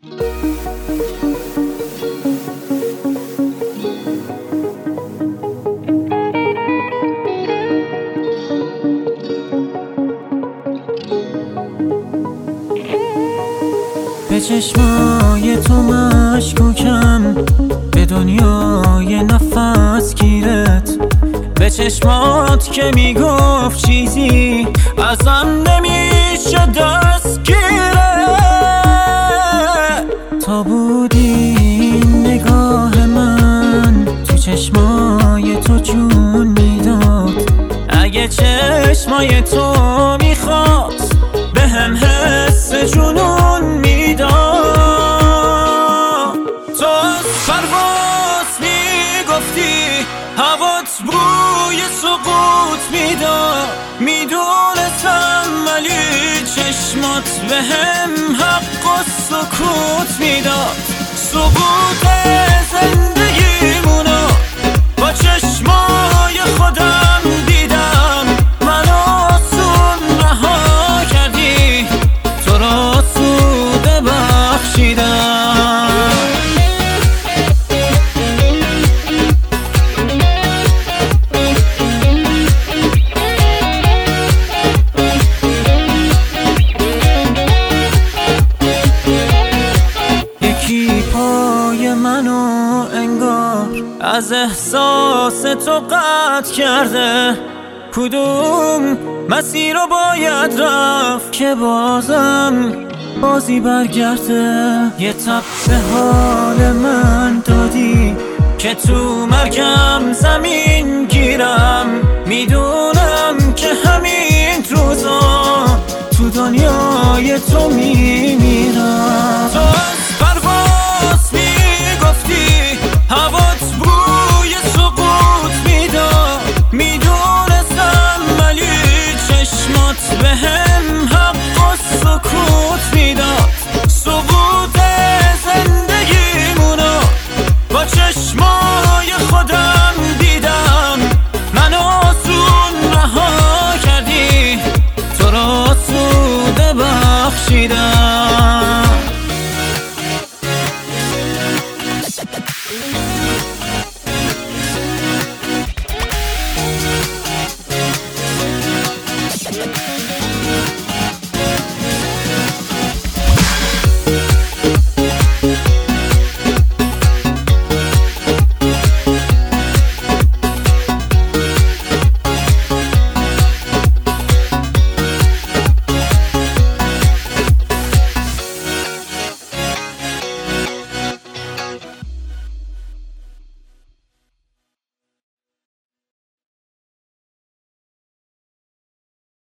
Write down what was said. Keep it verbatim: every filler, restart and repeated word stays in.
به چشمای تو مشکوکم، به دنیای نفس گیرت، به چشمات که میگفت چیزی ازم نمیشه دستگیره. تا بودی نگاه من تو چشمای تو جون میداد، اگه چشمای تو میخواست به هم حس جنون میداد. تو از پرواز میگفتی هوات بوی سقوط میداد، میدونستم ولی چشمات به هم حق و سکوت میداد. سقوط زندگیمونو با چشمای خودم دیدم، منو آسون رها کردی، تو را سوده بخشیدم. یکی پای منو انگار از احساس تو قطع کرده، کدوم مسیر رو باید رفت که بازم بازی برگرده. یه تب به حال من دادی که تو مرگم زمین گیرم، میدونم که همین روزا تو دنیای تو می